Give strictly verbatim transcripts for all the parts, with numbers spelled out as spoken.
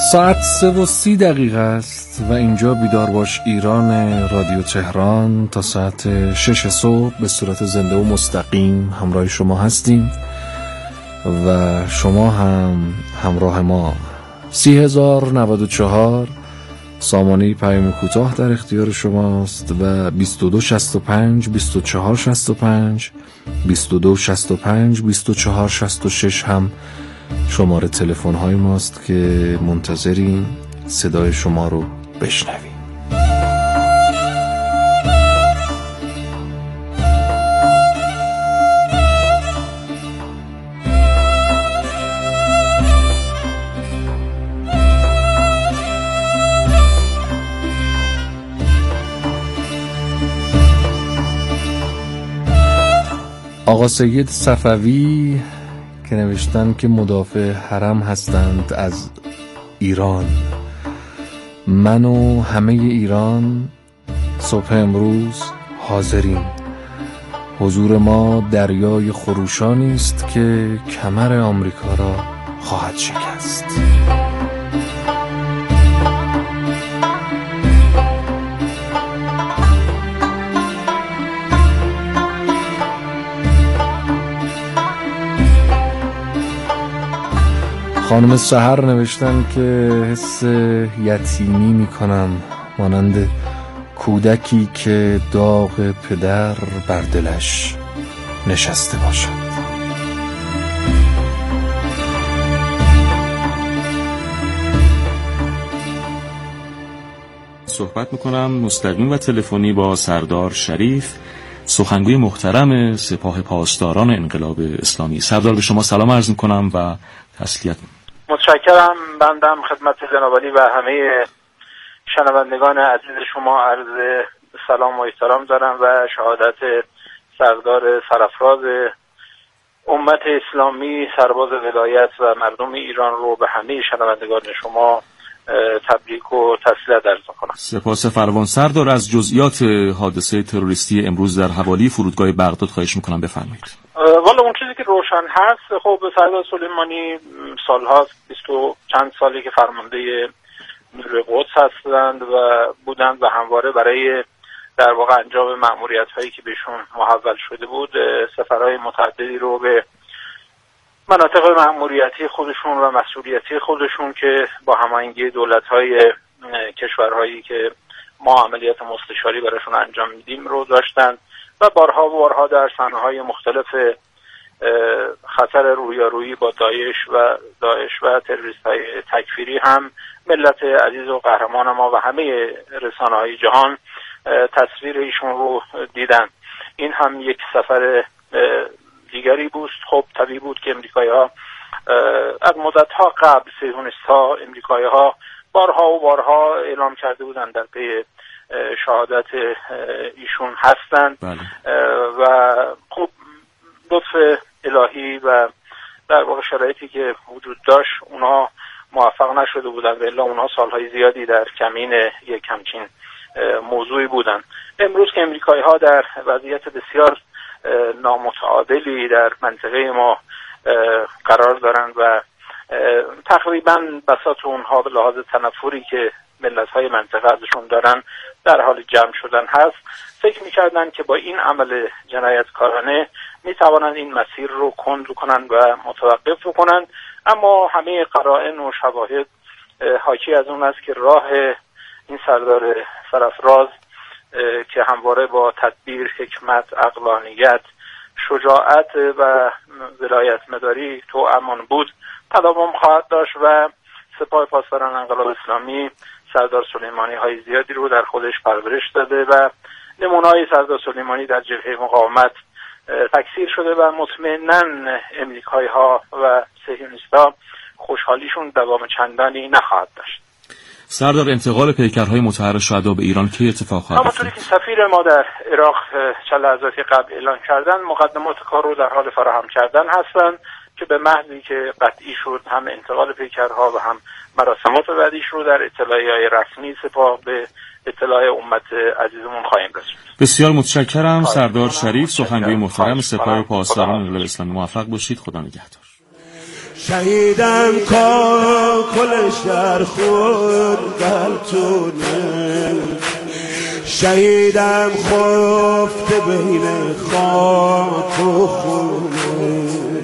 ساعت سه و سی دقیقه است و اینجا بیدار باش ایران رادیو تهران تا ساعت شش صبح به صورت زنده و مستقیم همراه شما هستیم و شما هم همراه ما. سی هزار و نود و چهار سامانه پیام کوتاه در اختیار شماست و بیست و دو شصت و پنج بیست و چهار شصت و پنج بیست و دو شصت و پنج بیست و چهار شصت و شش هم شماره تلفن های ماست که منتظریم صدای شما رو بشنویم. آقا سید صفوی که نوشتن که مدافع حرم هستند از ایران. من و همه ایران صبح امروز حاضریم. حضور ما دریای خروشانی است که کمر آمریکا را خواهد شکست. خانم سحر نوشتن که حس یتیمی میکنم مانند کودکی که داغ پدر بر دلش نشسته باشد. صحبت میکنم مستقیم و تلفنی با سردار شریف، سخنگوی محترم سپاه پاسداران انقلاب اسلامی. سردار به شما سلام عرض میکنم و تسلیت. متشکرم. بندم خدمت جناب عالی و همه شنوندگان عزیز شما عرض سلام و احترام دارم و شهادت سردار سرافراز امت اسلامی، سرباز ولایت و مردم ایران رو به همه شنوندگان شما تبریک و تسلیت عرض می‌کنم. سپاس فراوان. سردار از جزئیات حادثه تروریستی امروز در حوالی فرودگاه بغداد خواهش می‌کنم بفرمایید. والا اون چیزی که روشن هست، خب سردار سلیمانی سال‌هاست، بیست و چند سالی که فرمانده نیروی قدس هستند و بودند و همواره برای در واقع انجام مأموریت‌هایی که بهشون محول شده بود سفرهای متعددی رو به مناطق مأموریتی خودشون و مسئولیتی خودشون که با هماهنگی دولت‌های کشورهایی که ما عملیات مستشاری براشون انجام میدیم رو داشتند و بارها و بارها در صحنه‌های مختلف خطر رویارویی با داعش و داعش و تروریست‌های تکفیری هم ملت عزیز و قهرمان ما و همه رسانه‌های جهان تصویر ایشون رو دیدن. این هم یک سفر دیگری بود. خب طبیعی بود که امریکایی‌ها از مدت‌ها قبل صهیونیست‌ها امریکایی‌ها بارها و بارها اعلام کرده بودند در پی شهادت ایشون هستند. بله. و خب لطف الهی و در واقع شرایطی که وجود داشت اونا موفق نشده بودند و الا اونا سالهای زیادی در کمین یک همچین موضوعی بودند. امروز که امریکایی‌ها در وضعیت بسیار نامتعادلی در منطقه ما قرار دارند و تقریبا بساط اونها به لحاظ تنفری که ملت‌های منطقه ازشون دارن در حال جمع شدن هست، فکر می‌کردن که با این عمل جنایتکارانه می‌توانند این مسیر رو کند کنند و متوقف کنند، اما همه قرائن و شواهد حاکی از اون است که راه این سردار سرافراز که همواره با تدبیر، حکمت، عقلانیت، شجاعت و ولایت مداری توامان بود تداوم خواهد داشت و سپاه پاسداران انقلاب اسلامی سردار سلیمانی های زیادی رو در خودش پرورش داده و نمونه‌های سردار سلیمانی در جبهه مقاومت تکثیر شده و مطمئناً امریکایی‌ها و صهیونیست‌ها خوشحالیشون دوام چندانی نخواهد داشت. سردار انتقال پیکرهای مطهر شهدا به ایران کی اتفاق خواهد افتاد؟ همونطوری که سفیر ما در عراق چند لحظاتی قبل اعلان کردن، مقدمات کار رو در حال فراهم کردن هستند که به محضی که قطعی شد هم انتقال پیکرها و هم مراسمات بعدیش رو در اطلاعیه‌های رسمی سپاه به اطلاع امت عزیزمون خواهیم رسوند. بسیار متشکرم سردار شریف، سخنگوی محترم سپاه پاسداران انقلاب اسلامی. موفق باشید. خدا نگهدار. شهیدم کاکلش در خون قلتونه، شهیدم خفته بین خاک و خونه،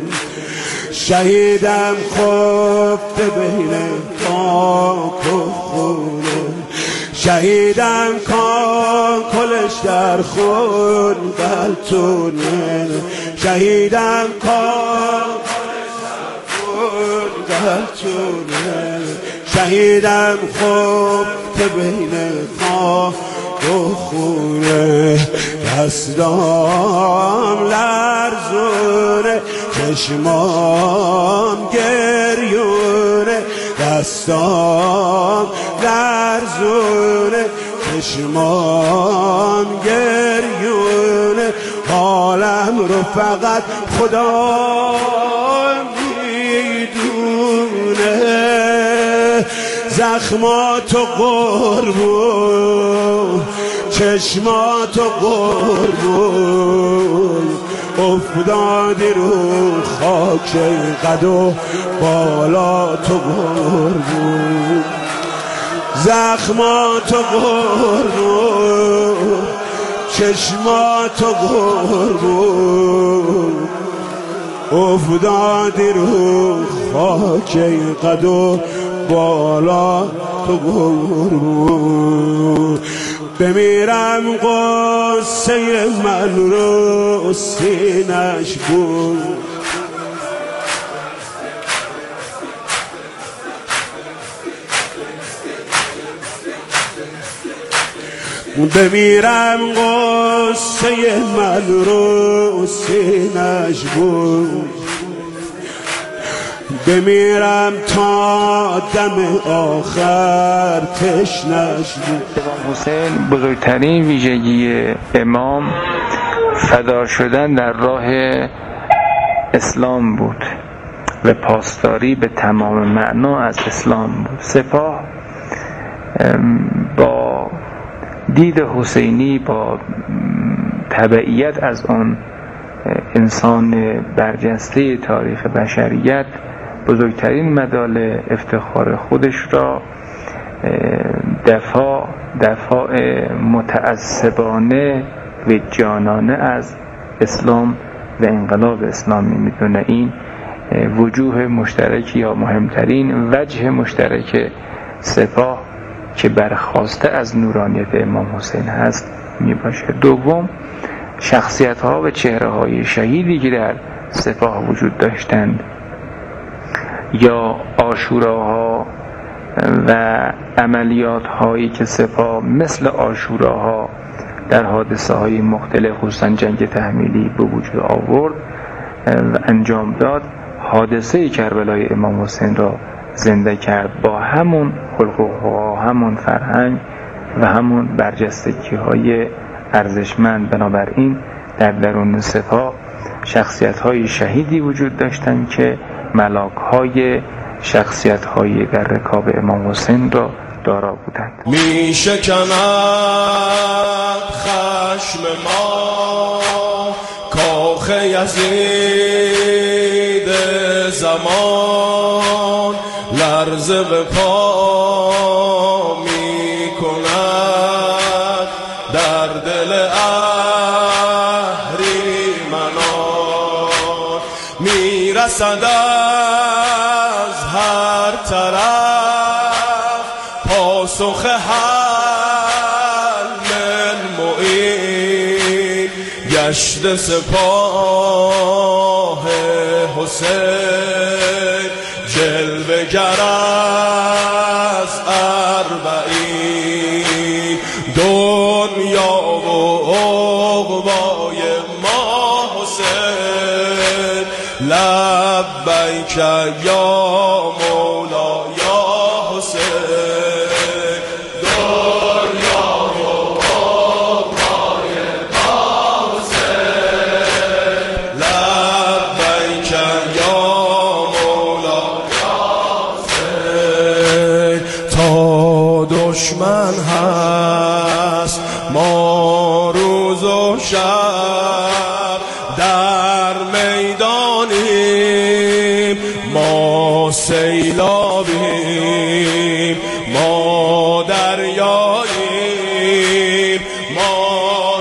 شهیدم خفته بین خاک و خونه، شهیدم کاکلش در خون قلتونه، شهیدم کاکلش در خون قلتونه، شهیدم خفته بین خاک و خونه، دستام لرزونه چشمام گریونه، دستام لرزونه چشمام گریونه، حالم رو فقط خدا میدونه، زخماتو قربون چشماتو قربون، افتادی رو خاک قد و بالا تو قربون، زخماتو قربون چشماتو قربون، افتادی رو خاک قد و بالا تو قربون، بمیرم قصه من رو سینش بود، بمیرم قصه من رو سینش بود، بمیرم تا دم آخر تشنش بود. امام حسین بزرگترین ویژگی امام فدا شدن در راه اسلام بود و پاسداری به تمام معنا از اسلام بود. سپاه با دید حسینی، با تبعیت از آن انسان برجسته تاریخ بشریت، بزرگترین مدال افتخار خودش را دفاع دفاع متعصبانه و جانانه از اسلام و انقلاب اسلامی میدونه. این وجوه مشترک یا مهمترین وجه مشترک سپاه که برخواسته از نورانیت امام حسین هست میباشه. دوم، شخصیت ها و چهره های شهیدی که در سپاه وجود داشتند یا عاشوراها و عملیات هایی که سپاه مثل عاشوراها در حادثه های مختلف خصوصا جنگ تحمیلی به وجود آورد و انجام داد، حادثه کربلای امام حسین را زنده کرد با همون خلق و همون فرهنگ و همون برجستگی های ارزشمند. بنابراین در درون سپاه شخصیت های شهیدی وجود داشتند که ملاک های شخصیت های در رکاب امام حسین را دارا بودند. می شکند خشم ما کاخ یزید زمان، لرزه به پا می کند در دل اهریمنان، می رسد از هر طرف پاسخ حل من معین، گشت سپاه حسین جلوه گر از اربعین، دنیا و عقبای ما حسین، لبیک یا مولا یا حسین، دنیا و عقبای ما حسین، لبیک یا مولا یا حسین. تا دشمن هست ما روز و شب در میدانیم، ما سیلابیم، ما دریاییم، ما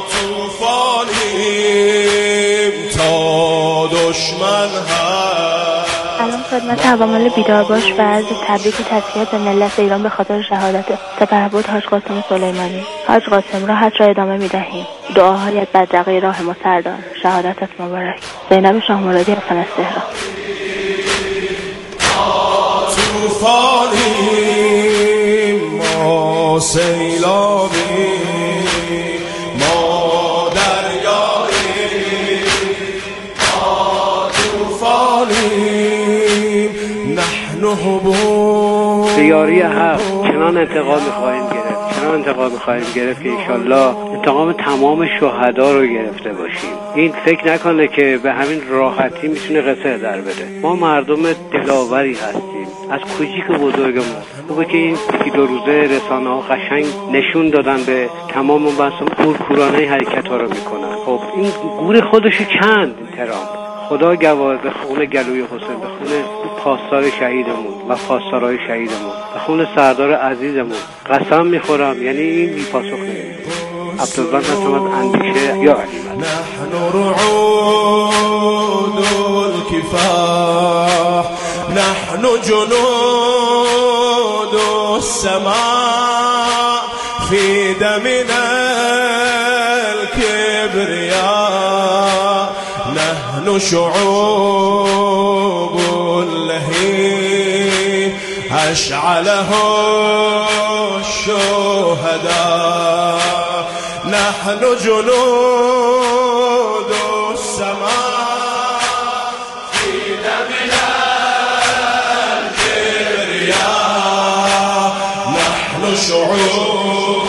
طوفانیم تا دشمن هست. سلام خدمت عوامل بیدار باش و عرض تبریک و تسلیت به ملت ایران به خاطر شهادت سپهبد حاج قاسم سلیمانی. حاج قاسم راحت را ادامه می‌دهیم. دعاهایت بدرقه راه ما سردار. شهادتت مبارک. زینب شاه مرادی از تهران. طوفانیم، ما سیلابیم، ما دریاییم، ما طوفانیم، نحن حبوب. به یاری حق چنان انتقام می‌خواهیم گرفت، چنان انتقام می‌خواهیم گرفت که انشالله انتقام تمام شهدا رو گرفته باشیم. این فکر نکنه که به همین راحتی میتونه قصه در بده. ما مردم دلاوری هستیم، از کوچیک بزرگمون. خوبه که این یکی دو روزه رسانه ها قشنگ نشون دادن به تمام بحثم کورکورانه حرکت ها رو میکنن. خب این گور خودشو چند ترام خدا گواه به خون گلوی حسین، به خون پاسدار شهیدمون و پاسدارای شهیدمون، به خون سردار عزیزمون قسم میخورم، یعنی این بی پاسخ نمیمونه. عبدالله هستم از اندیشه یا علیمت. نحن رعود الكفاح، نحن جنود السماء، في دمنا الكبرياء، نحن شعوب لهيب أشعله الشهداء، نحن جنود السماء، في دمنا الكبرياء، نحن شعوب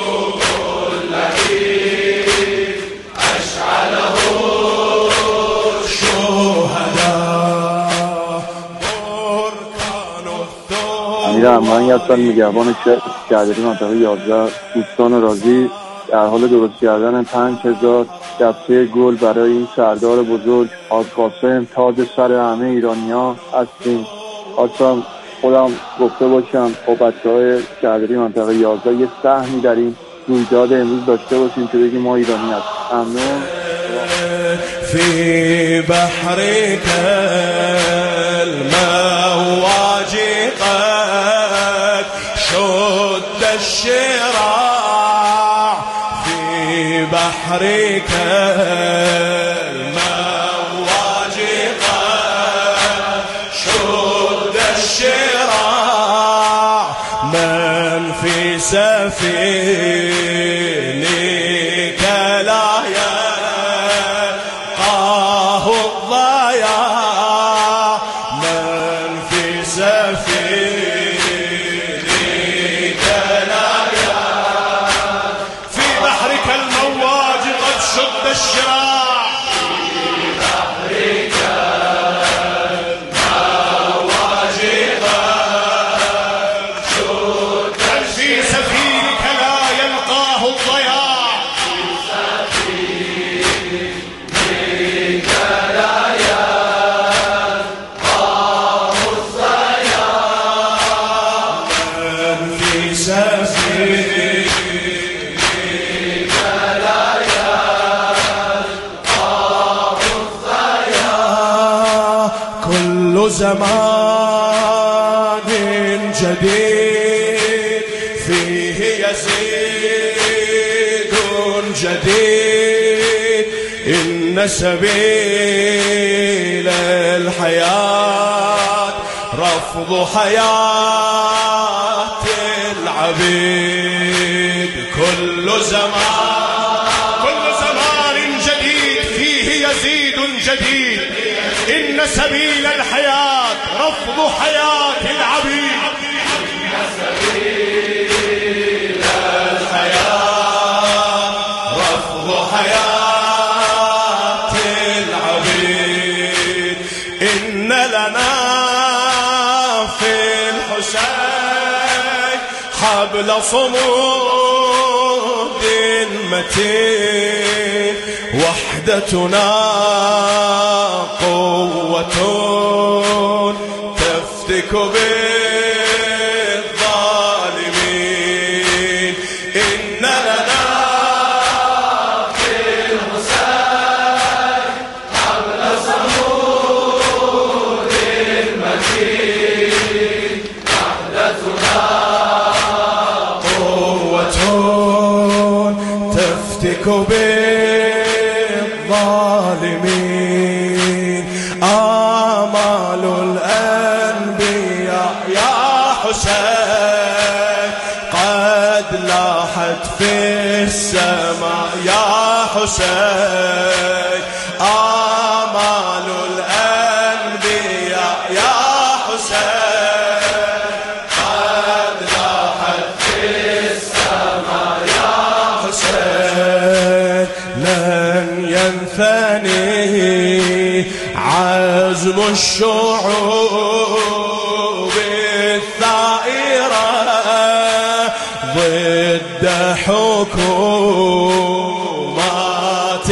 اللهيب أشعله الشهداء، بركان الثور. امیر امانی هستم، نگهبان شهرداری منطقه یازده. دوستان راضی در حال درست کردن پنج هزار دسته گل برای این سردار بزرگ حاج قاسم، تاج سر همه ایرانی‌ها هستیم. خواستم خودم گفته باشم با بچه‌های شهرداری منطقه یازده یه سهمی در این رویداد امروز داشته باشیم که بگیم ما ایرانی هستیم. ممنون. في بحرك المواج قد شد الشراع، في بحرك المواج قد شد الشراع، من في سفينك لا يلقاه الضياع، من في سفينك لا يلقاه، في بحرك المواج قد شد الشراع، في بحرك المواج قد شد، من في سفينك لا يلقاه الضياع، في سفينك لا يلقاه الضياع، من في سفينك لا يلقاه الضياع، كل زمان جديد فيه يزيد جديد، إن سبيل الحياة رفض حياة العبيد، كل زمان كل زمان جديد فيه يزيد جديد، إن سبيل الحياة رفض حياة العبيد، إن سبيل الحياة رفض حياة العبيد، إن لنا في الحسين حبل صمود متين، وحدتنا قوة تفتك بالظالمين إن لنا في الحسين حبل صمود المتين وحدتنا قوة تفتك بالظالمين آمال الأنبياء يا حسين قد لاحت في السماء يا حسين آمال الأنبياء يا حسين قد لاحت في السماء يا حسين لن ينثني عزم الشعوب الثائرة ضد حكومات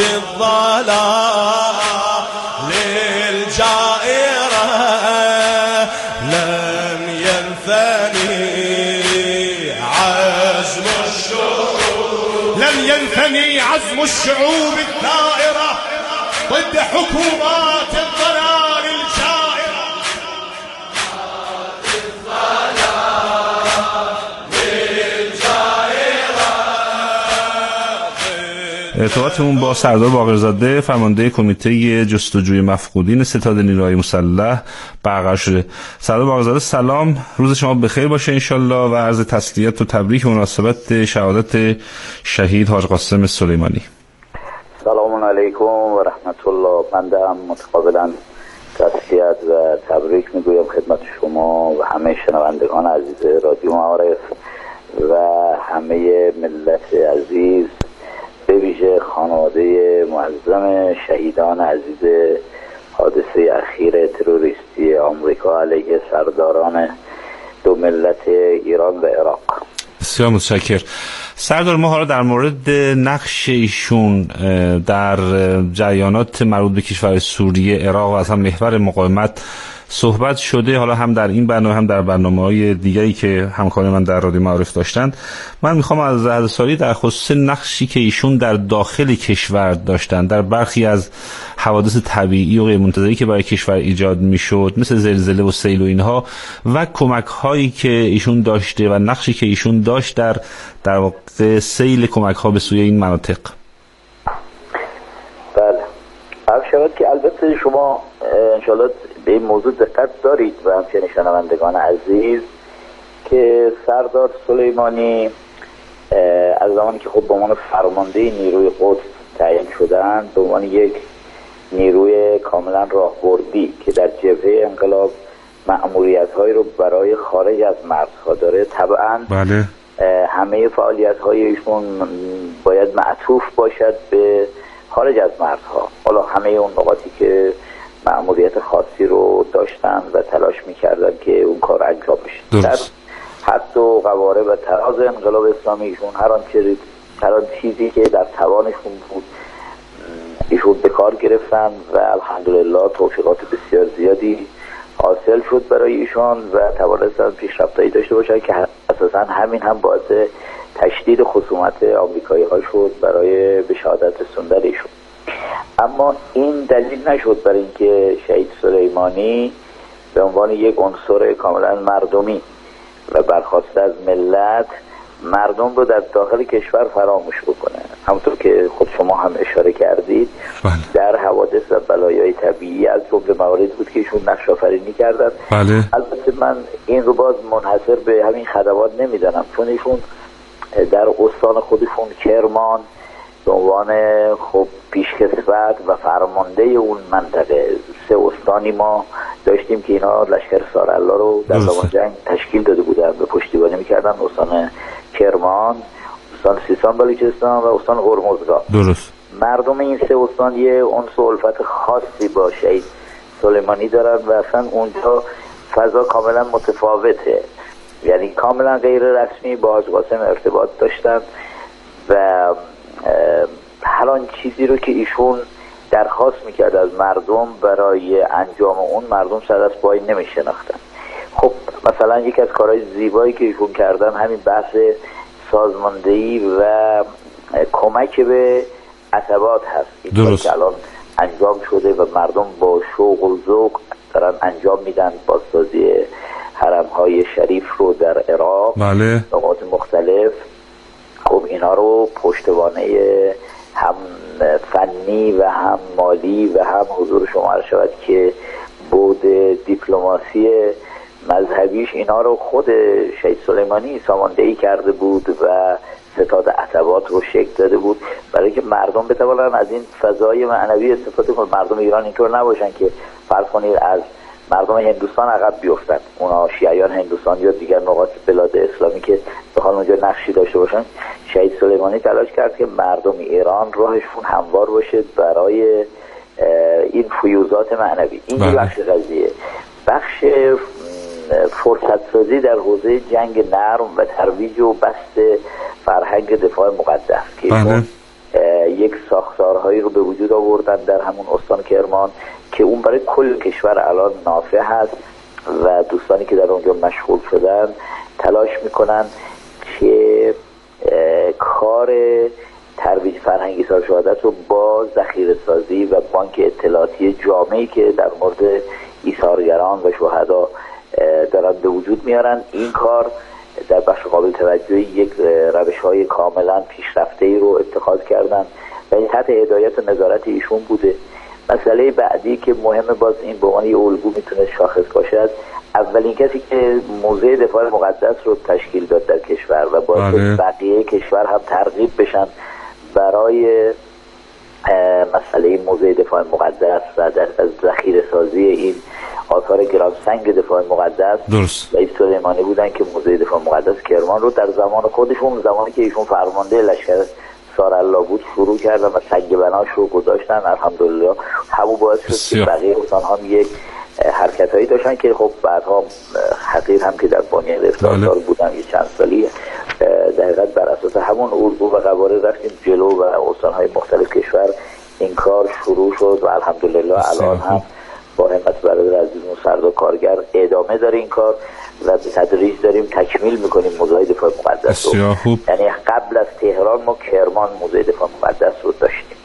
الضلال الجائرة لن ينثني عزم الشعوب لن ينثني عزم الشعوب الثائرة ضد حكومات الضلال الجائرة ارتباطمون با سردار باقرزاده فرمانده کمیته جستجوی مفقودین ستاد نیروهای مسلح برقرار شده. سردار باقرزاده سلام، روز شما بخیر باشه انشالله و عرض تسلیت و تبریک مناسبت شهادت شهید حاج قاسم سلیمانی. سلام علیکم و رحمت الله. بنده هم متقابلا تسلیت و تبریک میگویم خدمت شما و همه شنوندگان عزیز رادیو معارف و همه ملت عزیز، به ویژه خانواده معظم شهیدان عزیز حادثه اخیر تروریستی آمریکا علیه سرداران دو ملت ایران و عراق. بسیار متشکر. سردار، ما حالا در مورد نقش ایشون در جریانات مربوط به کشور سوریه، عراق و اصلا محور مقاومت صحبت شده، حالا هم در این برنامه هم در برنامه‌های دیگری که همکاران من در رادیو معارف داشتند. من میخوام از حضرت سالی در خصوص نقشی که ایشون در داخل کشور داشتن در برخی از حوادث طبیعی و غیرمنتظری که برای کشور ایجاد میشد، مثل زلزله و سیل و اینها، و کمک‌هایی که ایشون داشته و نقشی که ایشون داشت در در واقع سیل کمک‌ها به سوی این مناطق. بله، عرض شود که البته شما انشاءالله به این موضوع دقت دارید و همچنین شنوندگان عزیز که سردار سلیمانی از زمانی که خب به عنوان فرمانده نیروی قدس تعیین شدن، به عنوان یک نیروی کاملا راهبردی که در جبهه انقلاب مأموریت‌هایی رو برای خارج از مرزها داره، طبعاً بله همه فعالیت‌های ایشون باید معطوف باشد به خارج از مرزها. حالا همه اون نقاطی که مأموریت خاصی رو داشتن و تلاش می‌کردن که اون کار انجام بشه، در حد و قواره و تراز انقلاب اسلامی ایشون هر آنچه هر آن چیزی که در توانشون بود ایشون به کار گرفتن و الحمدلله توفیقات بسیار زیادی حاصل شد برای ایشان و توانستن پیشرفتایی داشته باشن که اساسا همین هم باعث تشدید خصومت آمریکایی ها شد برای به شهادت رسوندن ایشون. اما این دلیل نشد برای اینکه شهید سلیمانی به عنوان یک عنصر کاملا مردمی و برخواسته از ملت مردم رو در داخل کشور فراموش بکنه. همونطور که خود شما هم اشاره کردید بله. در حوادث و بلایای طبیعی از جمله مواردی بود که ایشون نقش آفرینی کردن. بله. البته من این رو باز منحصر به همین خدمات نمیدانم، چون ایشون در استان خودشون کرمان به عنوان خب پیشکسوت و فرمانده اون منطقه، سه استانی ما داشتیم که اینا لشکر سارالله رو در زمان جنگ تشکیل داده بودن و پشتیبانی میکردن، استان کرمان، استان سیستان بلوچستان و استان هرمزگان. درست. مردم این سه استان یه انس و الفت خاصی با شهید سلیمانی دارن و اصلا اونجا فضا کاملا متفاوته، یعنی کاملا غیر رسمی با حاج قاسم ارتباط داشتن و هر آن چیزی رو که ایشون درخواست میکرد از مردم برای انجام اون، مردم سر از پای نمیشناختن. مثلا یکی از کارهای زیبایی که ایشون کردن همین بحث سازماندهی و کمک به عتبات هست. درست. که الان انجام شده و مردم با شوق و ذوق دارن انجام میدن. بازسازی حرم‌های شریف رو در عراق، بله، نقاط مختلف. خب اینا رو پشتوانه هم فنی و هم مالی و هم حضور شما عرض شود که بود دیپلماسی مذهبیش اینا رو خود شهید سلیمانی ساماندهی کرده بود و ستاد عتبات رو شکل داده بود برای که مردم بتوانن از این فضای معنوی استفاده کنن. مردم ایران اینطور نباشن که فرض کنید از مردم هندوستان عقب بیفتن، اونا شیعیان هندوستان یا دیگر نقاط بلاد اسلامی که بخوان اونجا نقشی داشته باشن. شهید سلیمانی تلاش کرد که مردم ایران راهشون هموار باشه برای این فیوزات معنوی. این بله. بخش قضیه بخش فرصت سازی در حوزه جنگ نرم و ترویج و بسط فرهنگ دفاع مقدس که بله. یک ساختارهایی رو به وجود آوردن در همون استان کرمان که اون برای کل کشور الان نافع هست و دوستانی که در اونجا مشغول شدن تلاش میکنن که کار ترویج فرهنگی سال شهادت رو با ذخیره سازی و بانک اطلاعاتی جامعی که در مورد ایثارگران و شهدا دارن به وجود میارن. این کار در بخش قابل توجهی یک روش های کاملا پیشرفته ای رو اتخاذ کردن و این تحت هدایت و نظارت ایشون بوده. مسئله بعدی که مهمه باز این به عنوان یه الگو میتونه شاخص باشد، اولین کسی که موزه دفاع مقدس رو تشکیل داد در کشور و باعث بقیه کشور هم ترغیب بشن برای مسئله موزه دفاع مقدس و در از ذخیره سازی این آثار گرانسنگ دفاع مقدس درست. رئیس سلیمانی بودن که موزه دفاع مقدس کرمان رو در زمان خودشون، زمانی که ایشون فرمانده لشکر سارالله بود، شروع کردن و سنگ بناش رو گذاشتن. الحمدلله همون باعث شد که بقیه استان هم یک حرکت هایی داشتن که خب بعدها حقیر هم که در بانیان افتادار بودن یه چند سالی دقیقاً بر اساس همون اردو و قواره رفتیم جلو و استان های مختلف کشور این کار شروع شد و الحمدلله الان هم با همت برادر عزیزمون سردار کارگر ادامه داره این کار و به تدریج داریم تکمیل میکنیم موزه دفاع مقدس رو. یعنی قبل از تهران ما کرمان موزه دفاع مقدس رو داشتیم.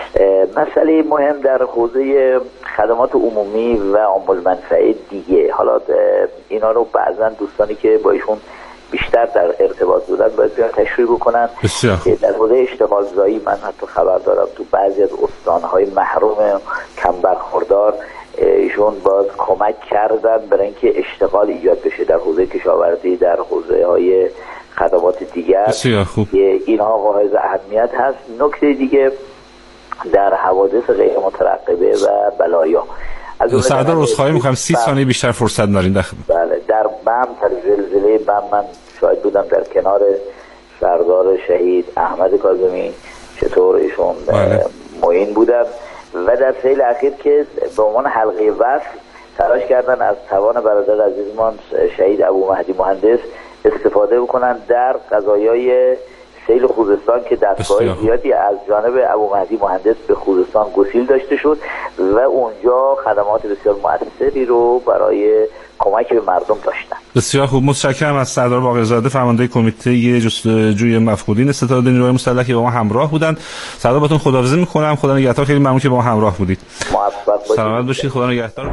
مسئله مهم در حوزه خدمات عمومی و عامل منفعه دیگه، حالا اینا رو بعضا دوستانی که با ایشون بیشتر در ارتباط بودن باید بیان تشریح بکنن. که در حوزه اشتغال زایی من حتی خبر دارم تو بعضی از استانهای محروم کم برخوردار ایشون باز کمک کردن برای اینکه اشتغال ایجاد بشه در حوزه کشاورزی، در حوزه های خدمات دیگر. اینها حائز اهمیت هست. نکته دیگه در حوادث غیر مترقبه و بلایا سردار عذرخواهی می‌کنم سی ثانیه بیشتر فرصت دارین. داخل بله در بم در زلزله بم من شاهد بودم در کنار سردار شهید احمد کاظمی چطور ایشون بله. معین بودن و در سیل اخیر که به عنوان حلقه وصل تلاش کردن از توان برادر عزیزمان شهید ابو مهدی مهندس استفاده بکنن در قضایای سیل خوزستان که دستگاه زیادی از جانب ابو مهدی مهندس به خوزستان گسیل داشته شد و اونجا خدمات بسیار مؤثری رو برای کمک به مردم داشتن. بسیار خوب، متشکرم از سردار باقرزاده فرمانده کمیته جستجوی مفقودین ستاد نیروهای مسلح که با ما همراه بودند. سردار باتون خداحافظی می‌کنم. خدا نگهدار. خیلی ممنون که با ما همراه بودید. موفق باشید. سلامت باشید. خدا نگهدار.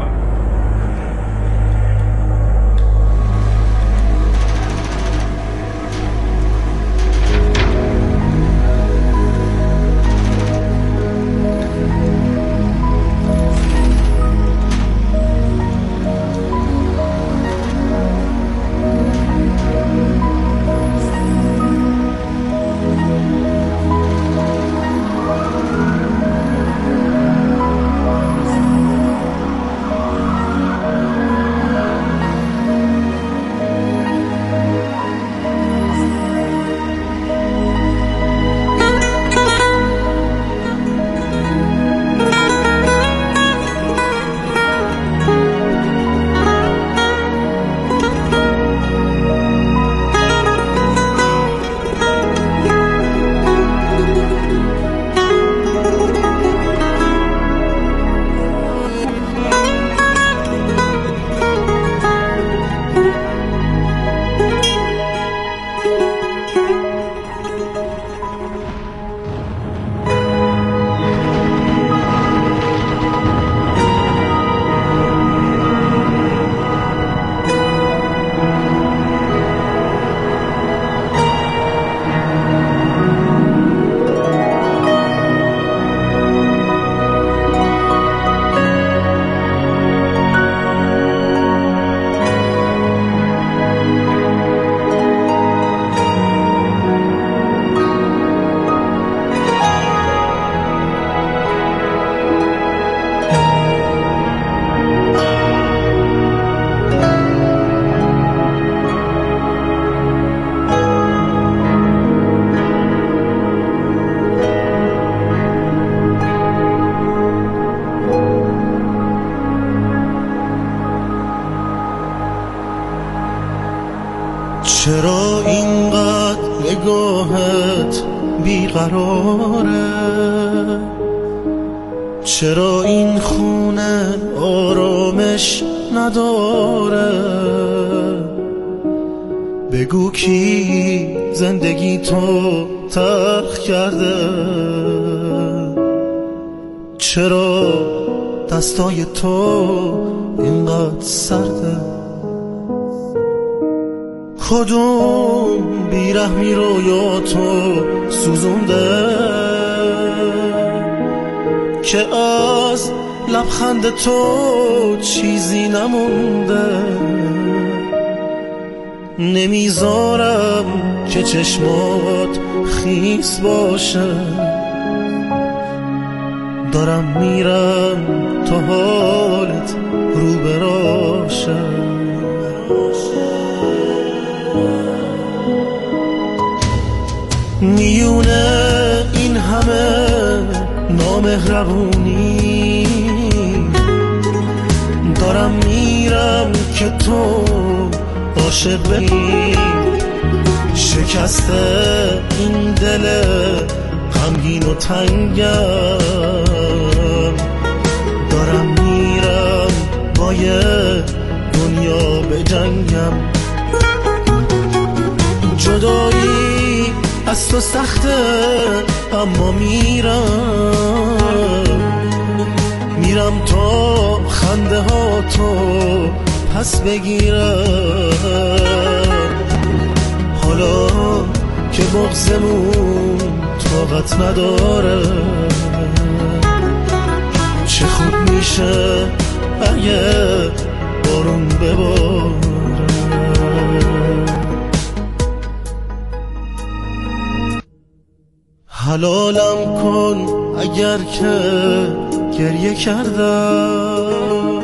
چرا اینقدر نگاهت بیقراره؟ چرا این خونه آرامش نداره؟ بگو کی زندگی تو تلخ کرده؟ چرا دستای تو اینقدر سرده؟ کدوم بیرحمی رویاتو سوزونده که از لبخند تو چیزی نمونده؟ نمیذارم که چشمات خیس باشه، دارم میرم تا حالت رو براشه. میونه این همه نامهربونی، دارم میرم که تو عاشق بشی. شکسته این دل غمگین و تنگم، دارم میرم با یه دنیا بجنگم. جدایی از تو سخته اما میرم، میرم تا خنده ها تو پس بگیرم. حالا که بغضمون طاقت نداره، چه خوب میشه اگه بارون بباره. حلالم کن اگر که گریه کردم،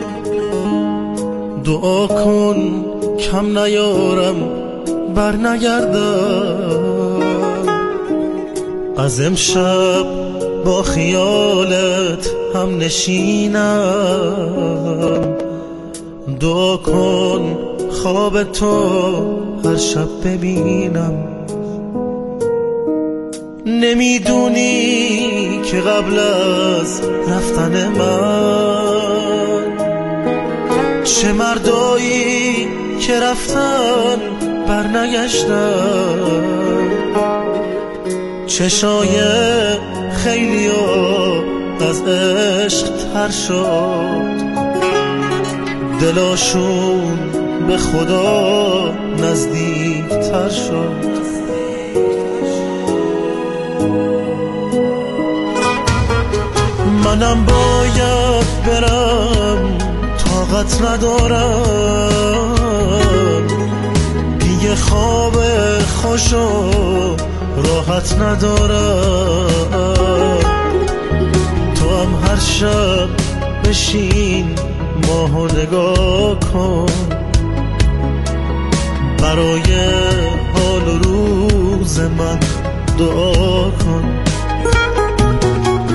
دعا کن کم نیارم بر نگردم. از امشب با خیالت هم نشینم، دعا کن خواب تو هر شب ببینم. نمیدونی که قبل از رفتن من چه مردایی که رفتن بر نگشتن، چشای خیلی ها از عشق تر شد، دلاشون به خدا نزدیک تر شد. منم باید برم، طاقت ندارم دیگه، خواب خوش و راحت ندارم. تو هم هر شب بشین ماهو نگاه کن، برای حال و روز من دعا کن.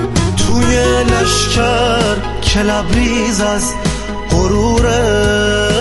توی لشکر که لبریز از غروره،